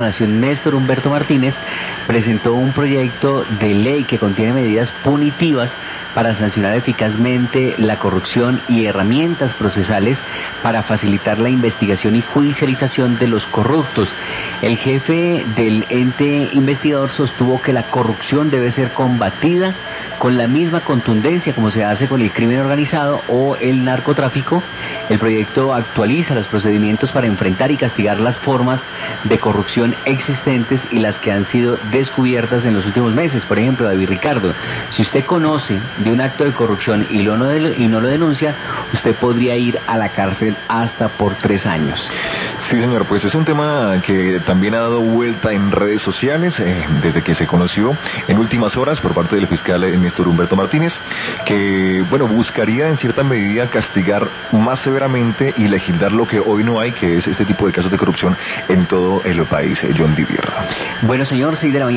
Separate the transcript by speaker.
Speaker 1: Nación Néstor Humberto Martínez presentó un proyecto de ley que contiene medidas punitivas para sancionar eficazmente la corrupción y herramientas procesales para facilitar la investigación y judicialización de los corruptos. El jefe del ente investigador sostuvo que la corrupción debe ser combatida con la misma contundencia como se hace con el crimen organizado o el narcotráfico. El proyecto actualiza los procedimientos para enfrentar y castigar las formas de corrupción existentes y las que han sido descubiertas en los últimos meses. Por ejemplo, David Ricardo, si usted conoce de un acto de corrupción y no lo denuncia, usted podría ir a la cárcel hasta por 3 años.
Speaker 2: Sí, señor, pues es un tema que también ha dado vuelta en redes sociales desde que se conoció en últimas horas por parte del fiscal Néstor Humberto Martínez, que, bueno, buscaría en cierta medida castigar más severamente y legislar lo que hoy no hay, que es este tipo de casos de corrupción en todo el país. John Didier.
Speaker 1: Bueno, señor, 6 de la mañana.